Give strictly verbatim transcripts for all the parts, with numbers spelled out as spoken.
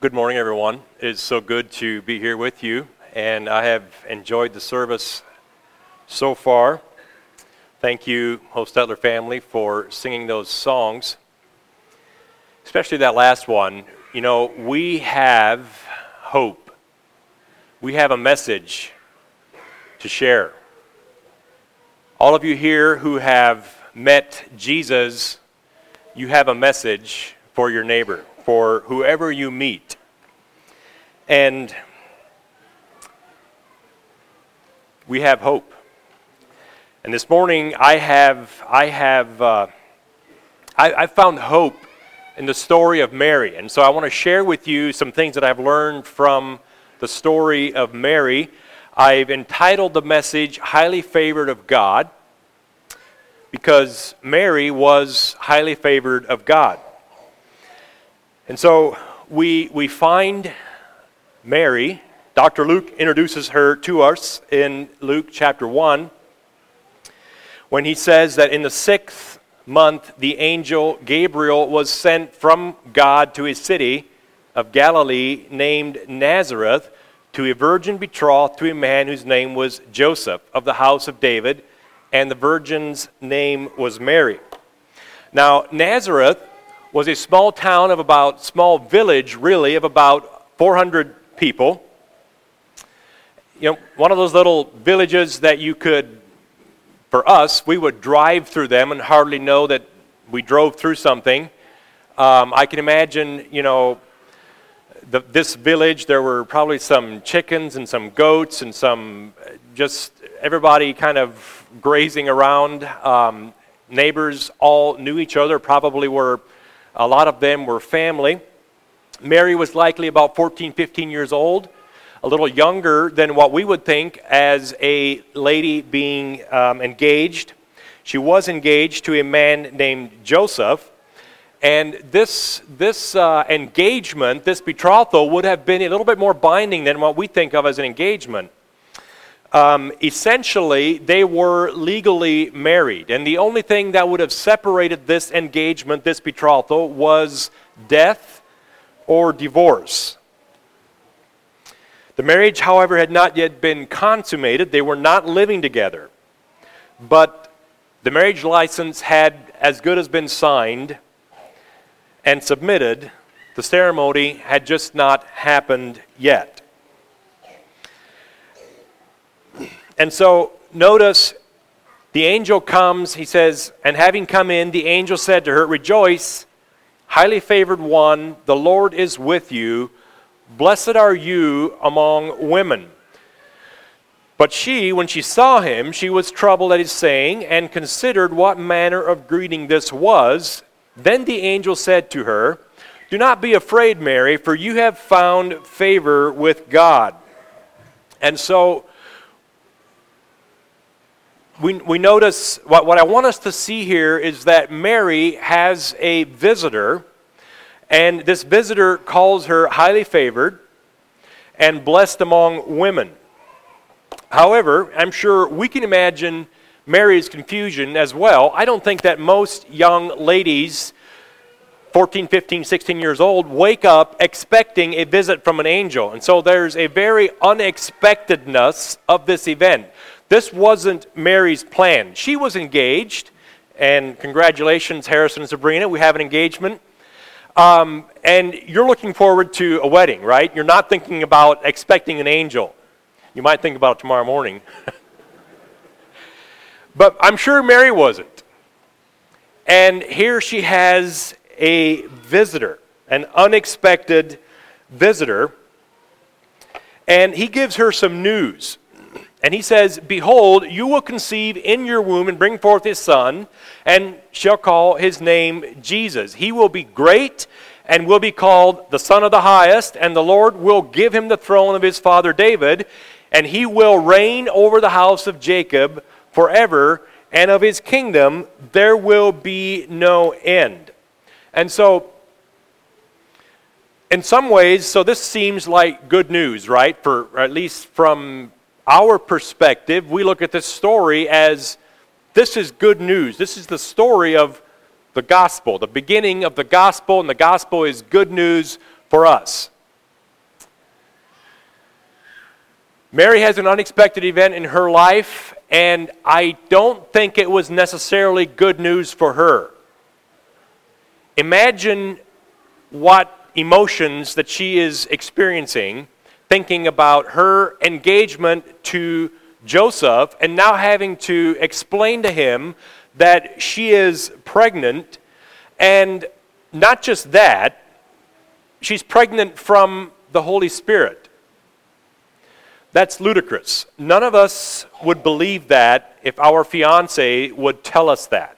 Good morning, everyone. It's so good to be here with you, and I have enjoyed the service so far. Thank you, Hostetler family, for singing those songs, especially that last one. You know, we have hope. We have a message to share. All of you here who have met Jesus, you have a message for your neighbor, for whoever you meet. And we have hope. And this morning I have I have uh, I, I found hope in the story of Mary. And so I want to share with you some things that I've learned from the story of Mary. I've entitled the message Highly Favored of God, because Mary was highly favored of God. And so we we find Mary. Doctor Luke introduces her to us in Luke chapter one when he says that in the sixth month the angel Gabriel was sent from God to a city of Galilee named Nazareth to a virgin betrothed to a man whose name was Joseph of the house of David, and the virgin's name was Mary. Now Nazareth was a small town of about, small village really, of about four hundred people. You know, one of those little villages that you could, for us, we would drive through them and hardly know that we drove through something. Um, I can imagine, you know, the, this village, there were probably some chickens and some goats and some, just everybody kind of grazing around. Um, neighbors all knew each other, probably were, a lot of them were family. Mary was likely about fourteen, fifteen years old, a little younger than what we would think as a lady being um, engaged. She was engaged to a man named Joseph, and this this uh, engagement, this betrothal, would have been a little bit more binding than what we think of as an engagement. Um, essentially, they were legally married, and the only thing that would have separated this engagement, this betrothal, was death or divorce. The marriage, however, had not yet been consummated. They were not living together. But the marriage license had as good as been signed and submitted. The ceremony had just not happened yet. And so, notice, the angel comes, he says, and having come in, the angel said to her, "Rejoice, highly favored one, the Lord is with you. Blessed are you among women." But she, when she saw him, she was troubled at his saying, and considered what manner of greeting this was. Then the angel said to her, "Do not be afraid, Mary, for you have found favor with God." And so, We, we notice, what, what I want us to see here is that Mary has a visitor, and this visitor calls her highly favored and blessed among women. However, I'm sure we can imagine Mary's confusion as well. I don't think that most young ladies, fourteen, fifteen, sixteen years old, wake up expecting a visit from an angel. And so there's a very unexpectedness of this event. This wasn't Mary's plan. She was engaged, and congratulations, Harrison and Sabrina, we have an engagement. Um, and you're looking forward to a wedding, right? You're not thinking about expecting an angel. You might think about it tomorrow morning. But I'm sure Mary wasn't. And here she has a visitor, an unexpected visitor, and he gives her some news. And he says, "Behold, you will conceive in your womb and bring forth a son, and shall call his name Jesus. He will be great and will be called the Son of the Highest, and the Lord will give him the throne of his father David, and he will reign over the house of Jacob forever, and of his kingdom there will be no end." And so, in some ways, so this seems like good news, right? For or at least from our perspective, we look at this story as this is good news. This is the story of the gospel, the beginning of the gospel, and the gospel is good news for us. Mary has an unexpected event in her life, and I don't think it was necessarily good news for her. Imagine what emotions that she is experiencing, thinking about her engagement to Joseph, and now having to explain to him that she is pregnant, and not just that, she's pregnant from the Holy Spirit. That's ludicrous. None of us would believe that if our fiance would tell us that.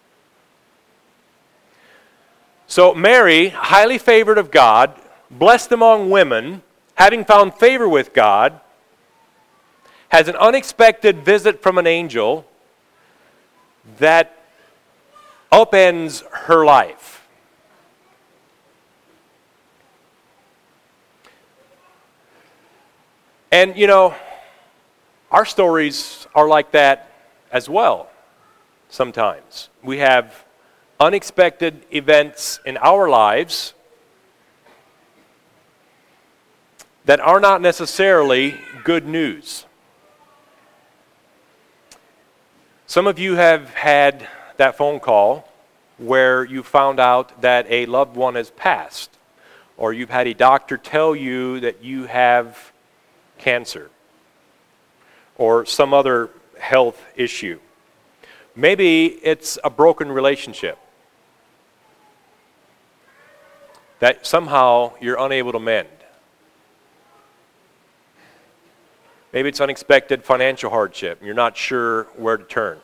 So Mary, highly favored of God, blessed among women, having found favor with God, has an unexpected visit from an angel that upends her life. And you know, our stories are like that as well sometimes. We have unexpected events in our lives that are not necessarily good news. Some of you have had that phone call where you found out that a loved one has passed, or you've had a doctor tell you that you have cancer or some other health issue. Maybe it's a broken relationship that somehow you're unable to mend. Maybe it's unexpected financial hardship and you're not sure where to turn.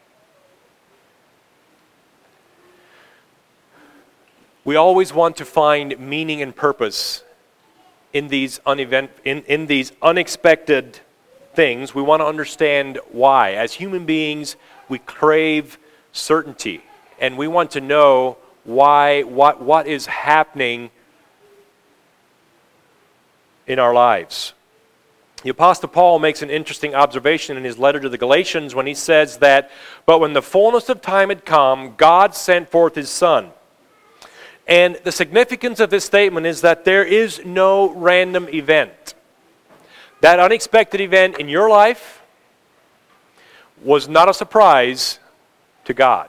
We always want to find meaning and purpose in these unevent in, in these unexpected things. We want to understand why. As human beings, we crave certainty, and we want to know why what what is happening in our lives. The Apostle Paul makes an interesting observation in his letter to the Galatians when he says that, "But when the fullness of time had come, God sent forth his Son." And the significance of this statement is that there is no random event. That unexpected event in your life was not a surprise to God.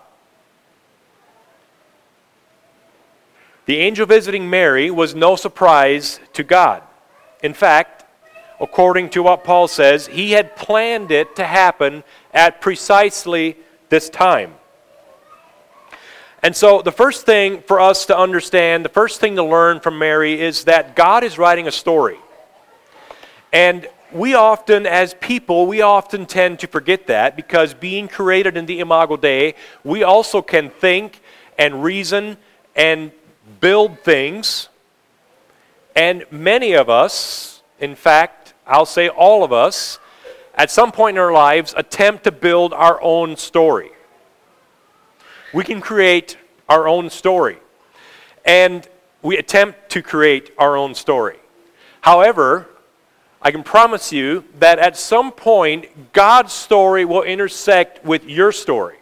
The angel visiting Mary was no surprise to God. In fact, according to what Paul says, he had planned it to happen at precisely this time. And so the first thing for us to understand, the first thing to learn from Mary is that God is writing a story. And we often, as people, we often tend to forget that, because being created in the Imago Dei, we also can think and reason and build things. And many of us, in fact, I'll say all of us, at some point in our lives, attempt to build our own story. We can create our own story. And we attempt to create our own story. However, I can promise you that at some point, God's story will intersect with your story.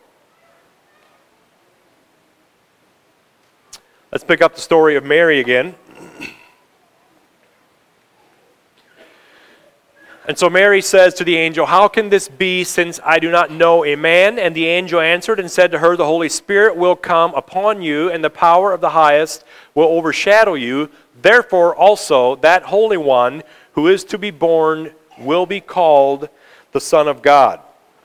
Let's pick up the story of Mary again. And so Mary says to the angel, "How can this be, since I do not know a man?" And the angel answered and said to her, "The Holy Spirit will come upon you, and the power of the highest will overshadow you. Therefore also that Holy One who is to be born will be called the Son of God."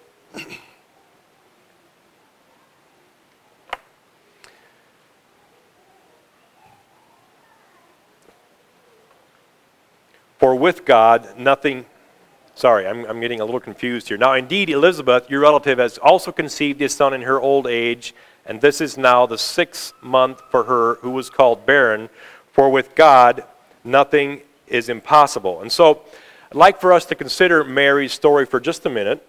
For with God nothing... Sorry, I'm, I'm getting a little confused here. Now, indeed, Elizabeth, your relative, has also conceived a son in her old age, and this is now the sixth month for her who was called barren. For with God, nothing is impossible. And so, I'd like for us to consider Mary's story for just a minute.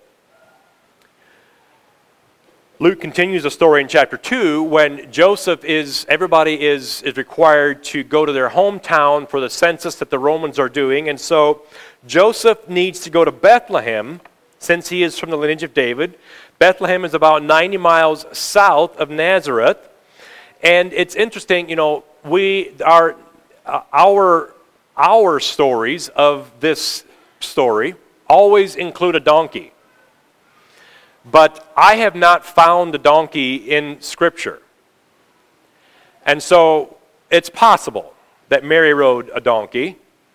Luke continues the story in chapter two when Joseph is, everybody is, is required to go to their hometown for the census that the Romans are doing. And so Joseph needs to go to Bethlehem since he is from the lineage of David. Bethlehem is about ninety miles south of Nazareth. And it's interesting, you know, we are, uh, our, our stories of this story always include a donkey. But I have not found a donkey in Scripture. And so it's possible that Mary rode a donkey,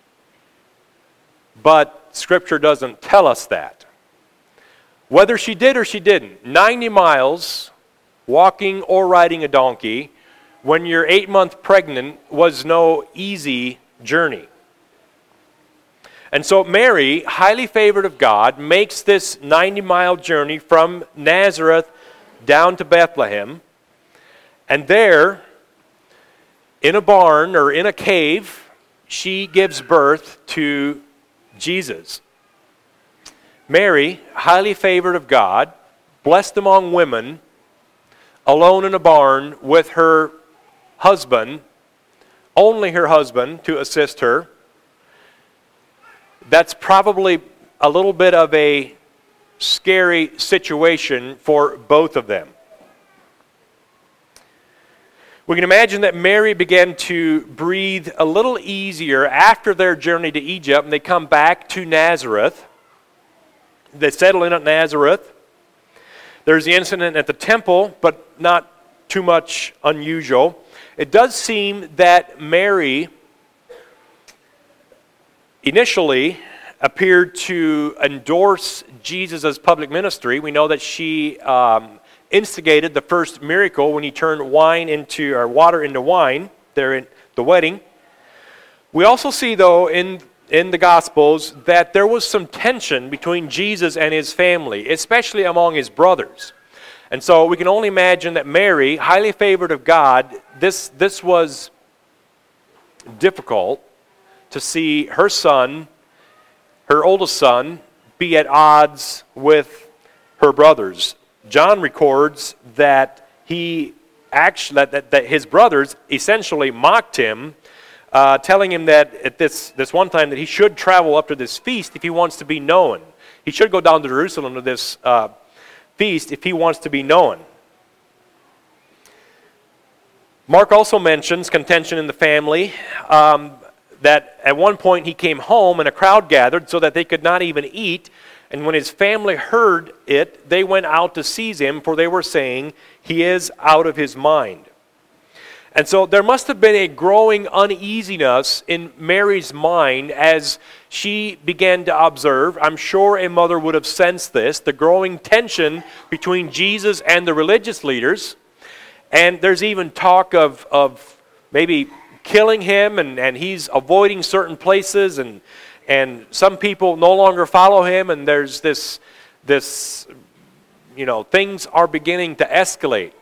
but Scripture doesn't tell us that. Whether she did or she didn't, ninety miles walking or riding a donkey when you're eight months pregnant was no easy journey. And so Mary, highly favored of God, makes this ninety-mile journey from Nazareth down to Bethlehem. And there, in a barn or in a cave, she gives birth to Jesus. Mary, highly favored of God, blessed among women, alone in a barn with her husband, only her husband to assist her. That's probably a little bit of a scary situation for both of them. We can imagine that Mary began to breathe a little easier after their journey to Egypt, and they come back to Nazareth. They settle in at Nazareth. There's the incident at the temple, but not too much unusual. It does seem that Mary initially appeared to endorse Jesus' public ministry. We know that she um, instigated the first miracle when he turned wine into, or water into wine there in the wedding. We also see, though, in in the Gospels that there was some tension between Jesus and his family, especially among his brothers. And so we can only imagine that Mary, highly favored of God, this, this was difficult to see her son, her oldest son, be at odds with her brothers. John records that he actually that, that, that his brothers essentially mocked him, Uh, telling him that at this, this one time that he should travel up to this feast if he wants to be known. He should go down to Jerusalem to this uh, feast if he wants to be known. Mark also mentions contention in the family, um, that at one point he came home and a crowd gathered so that they could not even eat. And when his family heard it, they went out to seize him, for they were saying, "He is out of his mind." And so there must have been a growing uneasiness in Mary's mind as she began to observe. I'm sure a mother would have sensed this, the growing tension between Jesus and the religious leaders. And there's even talk of, of maybe killing him, and, and he's avoiding certain places, and, and some people no longer follow him, and there's this, this, you know, things are beginning to escalate.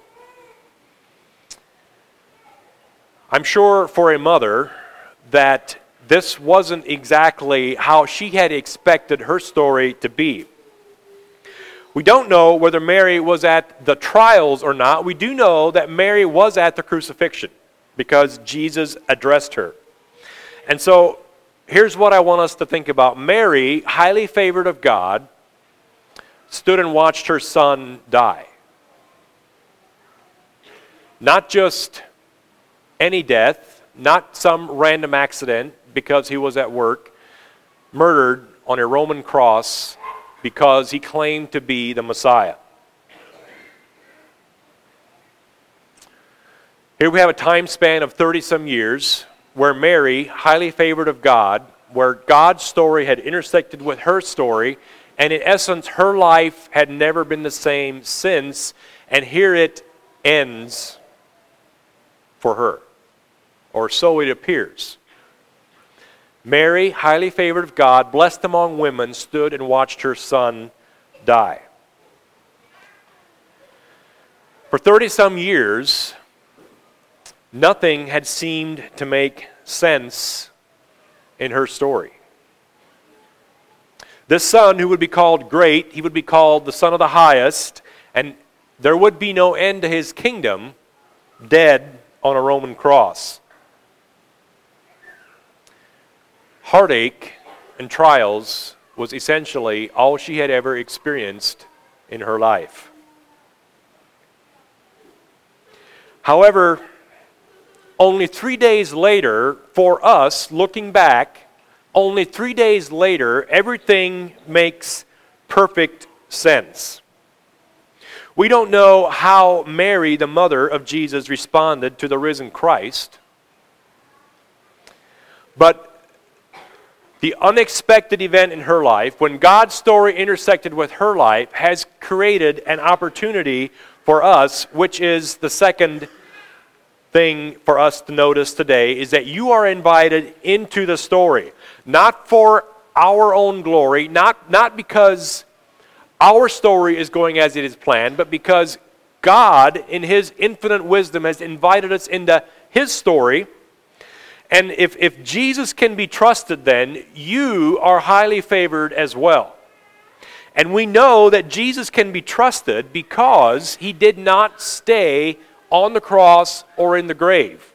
I'm sure for a mother that this wasn't exactly how she had expected her story to be. We don't know whether Mary was at the trials or not. We do know that Mary was at the crucifixion because Jesus addressed her. And so here's what I want us to think about. Mary, highly favored of God, stood and watched her son die. Not just any death, not some random accident because he was at work, murdered on a Roman cross because he claimed to be the Messiah. Here we have a time span of thirty-some years where Mary, highly favored of God, where God's story had intersected with her story, and in essence her life had never been the same since, and here it ends for her. Or so it appears. Mary, highly favored of God, blessed among women, stood and watched her son die. For thirty-some years, nothing had seemed to make sense in her story. This son, who would be called great, he would be called the Son of the Highest, and there would be no end to his kingdom, dead on a Roman cross. Heartache and trials was essentially all she had ever experienced in her life. However, only three days later, for us, looking back, only three days later, everything makes perfect sense. We don't know how Mary, the mother of Jesus, responded to the risen Christ, but the unexpected event in her life, when God's story intersected with her life, has created an opportunity for us, which is the second thing for us to notice today, is that you are invited into the story. Not for our own glory, not, not because our story is going as it is planned, but because God, in His infinite wisdom, has invited us into His story. And if, if Jesus can be trusted, then you are highly favored as well. And we know that Jesus can be trusted because He did not stay on the cross or in the grave.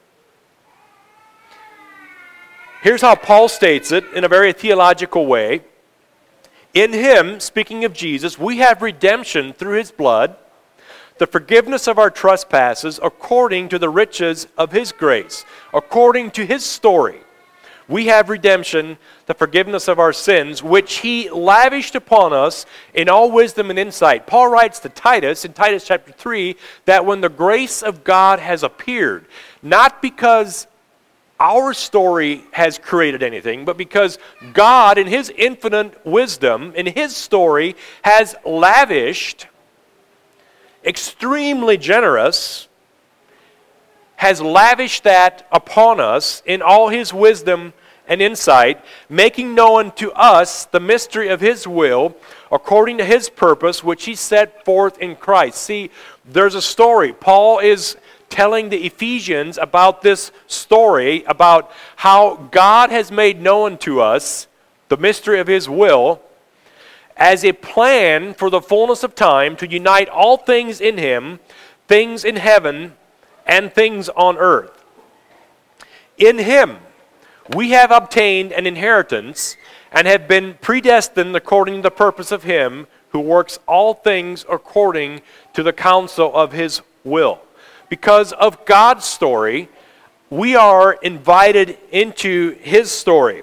Here's how Paul states it in a very theological way. In Him, speaking of Jesus, we have redemption through His blood, the forgiveness of our trespasses according to the riches of His grace, according to His story. We have redemption, the forgiveness of our sins, which He lavished upon us in all wisdom and insight. Paul writes to Titus in Titus chapter three that when the grace of God has appeared, not because our story has created anything, but because God in His infinite wisdom, in His story, has lavished, extremely generous, has lavished that upon us in all His wisdom and insight, making known to us the mystery of His will, according to His purpose, which He set forth in Christ. See, there's a story. Paul is telling the Ephesians about this story, about how God has made known to us the mystery of His will, as a plan for the fullness of time to unite all things in Him, things in heaven and things on earth. In Him, we have obtained an inheritance and have been predestined according to the purpose of Him who works all things according to the counsel of His will. Because of God's story, we are invited into His story.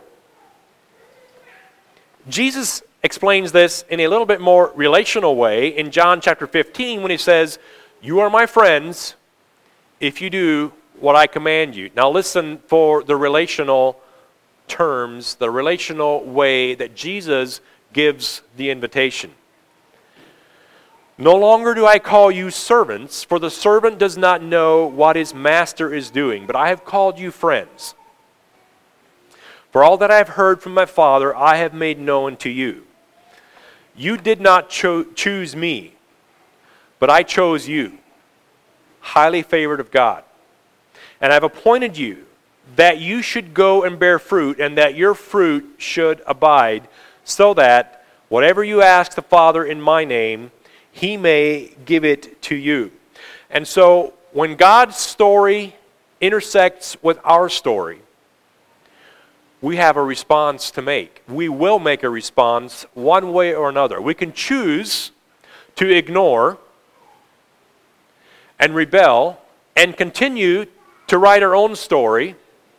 Jesus explains this in a little bit more relational way in John chapter fifteen when He says, "You are my friends if you do what I command you." Now listen for the relational terms, the relational way that Jesus gives the invitation. "No longer do I call you servants, for the servant does not know what his master is doing, but I have called you friends. For all that I have heard from my Father, I have made known to you. You did not cho- choose me, but I chose you, highly favored of God. And I have appointed you that you should go and bear fruit, and that your fruit should abide, so that whatever you ask the Father in my name, He may give it to you." And so, when God's story intersects with our story, we have a response to make. We will make a response one way or another. We can choose to ignore and rebel and continue to write our own story,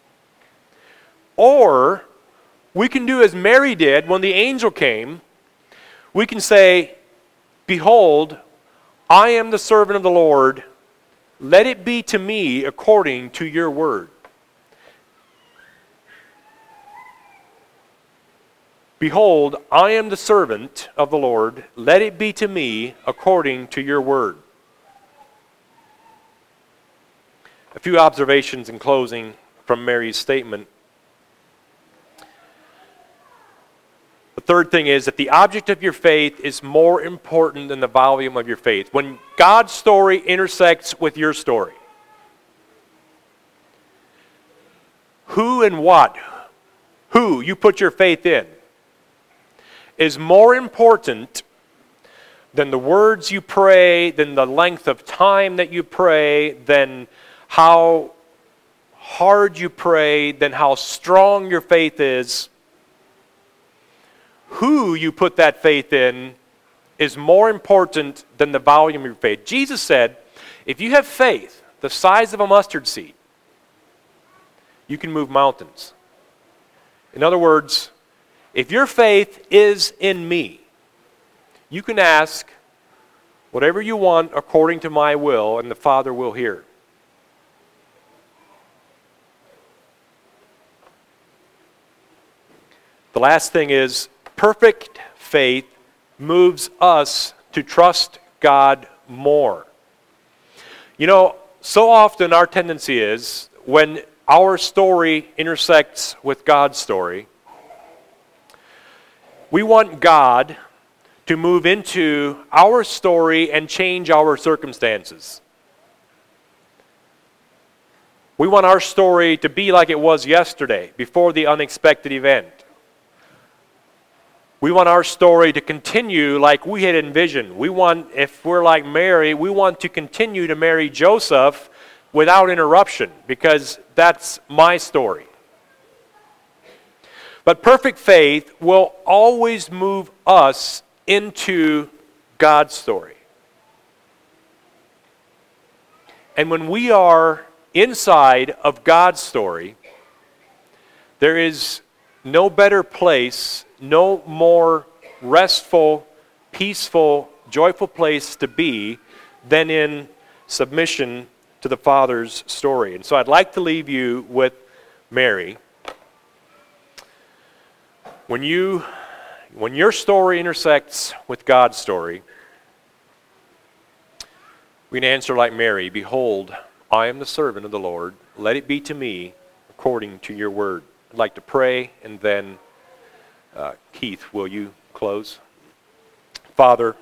or we can do as Mary did when the angel came. We can say, "Behold, I am the servant of the Lord. Let it be to me according to your word." "Behold, I am the servant of the Lord. Let it be to me according to your word." A few observations in closing from Mary's statement. The third thing is that the object of your faith is more important than the volume of your faith. When God's story intersects with your story, who and what, who you put your faith in, is more important than the words you pray, than the length of time that you pray, than how hard you pray, than how strong your faith is. Who you put that faith in is more important than the volume of your faith. Jesus said, if you have faith the size of a mustard seed, you can move mountains. In other words, If your faith is in me, you can ask whatever you want according to my will, and the Father will hear. The last thing is, perfect faith moves us to trust God more. You know, so often our tendency is, when our story intersects with God's story, we want God to move into our story and change our circumstances. We want our story to be like it was yesterday, before the unexpected event. We want our story to continue like we had envisioned. We want, if we're like Mary, we want to continue to marry Joseph without interruption, because that's my story. But perfect faith will always move us into God's story. And when we are inside of God's story, there is no better place, no more restful, peaceful, joyful place to be than in submission to the Father's story. And so I'd like to leave you with Mary. When you, when your story intersects with God's story, we can answer like Mary, "Behold, I am the servant of the Lord. Let it be to me according to your word." I'd like to pray, and then uh, Keith, will you close? Father,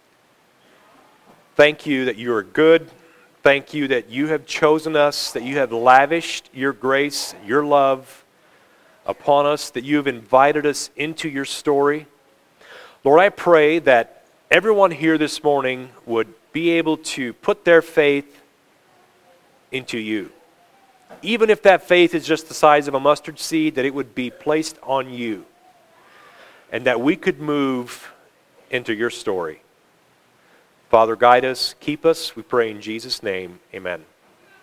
thank you that you are good. Thank you that you have chosen us, that you have lavished your grace, your love upon us, that you have invited us into your story. Lord, I pray that everyone here this morning would be able to put their faith into you. Even if that faith is just the size of a mustard seed, that it would be placed on you, and that we could move into your story. Father, guide us, keep us, we pray in Jesus' name, amen.